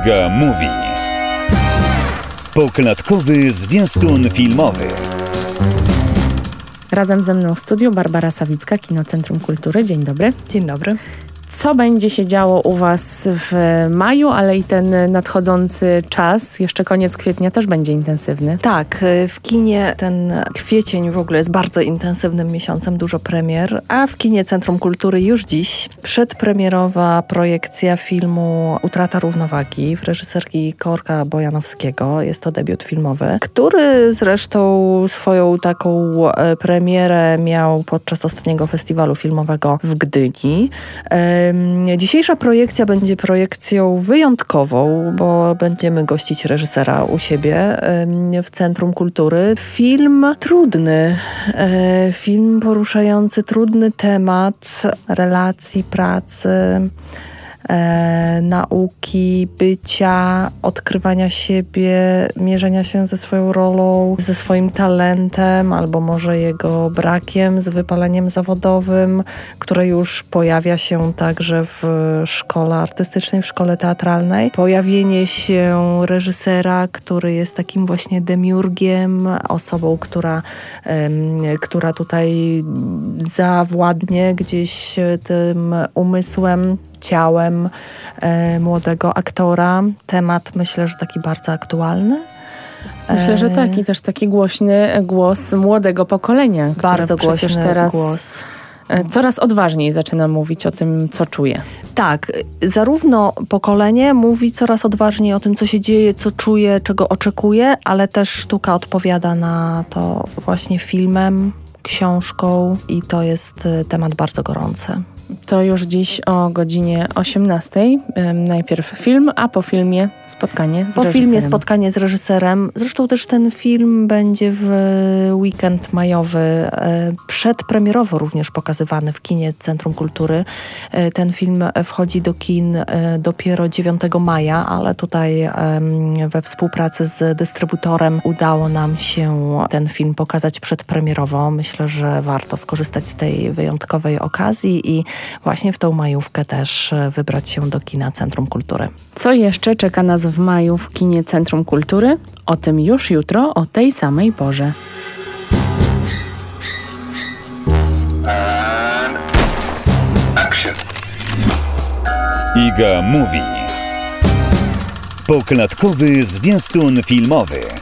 Iga Mówi. Poklatkowy zwiastun filmowy. Razem ze mną w studiu Barbara Sawicka, Kinocentrum Kultury. Dzień dobry. Dzień dobry. Co będzie się działo u Was w maju, ale i ten nadchodzący czas, jeszcze koniec kwietnia też będzie intensywny? Tak, w kinie ten kwiecień w ogóle jest bardzo intensywnym miesiącem, dużo premier, a w kinie Centrum Kultury już dziś przedpremierowa projekcja filmu Utrata równowagi w reżyserki Korka Bojanowskiego. Jest to debiut filmowy, który zresztą swoją taką premierę miał podczas ostatniego festiwalu filmowego w Gdyni. Dzisiejsza projekcja będzie projekcją wyjątkową, bo będziemy gościć reżysera u siebie w Centrum Kultury. Film trudny, film poruszający trudny temat relacji, pracy, nauki, bycia, odkrywania siebie, mierzenia się ze swoją rolą, ze swoim talentem, albo może jego brakiem, z wypaleniem zawodowym, które już pojawia się także w szkole artystycznej, w szkole teatralnej. Pojawienie się reżysera, który jest takim właśnie demiurgiem, osobą, która tutaj zawładnie gdzieś tym umysłem, ciałem młodego aktora. Temat, myślę, że taki bardzo aktualny. Myślę, że tak. I też taki głośny głos młodego pokolenia. Bardzo głośny teraz głos. Coraz odważniej zaczyna mówić o tym, co czuje. Tak, zarówno pokolenie mówi coraz odważniej o tym, co się dzieje, co czuje, czego oczekuje, ale też sztuka odpowiada na to właśnie filmem, książką i to jest temat bardzo gorący. To już dziś o godzinie 18:00. Najpierw film, a po filmie spotkanie z reżyserem. Po filmie spotkanie z reżyserem. Zresztą też ten film będzie w weekend majowy przedpremierowo również pokazywany w kinie Centrum Kultury. Ten film wchodzi do kin dopiero 9 maja, ale tutaj we współpracy z dystrybutorem udało nam się ten film pokazać przedpremierowo. Myślę, że warto skorzystać z tej wyjątkowej okazji i właśnie w tą majówkę też wybrać się do kina Centrum Kultury. Co jeszcze czeka nas w maju w kinie Centrum Kultury? O tym już jutro o tej samej porze. Iga Mówi. Poklatkowy zwiastun filmowy.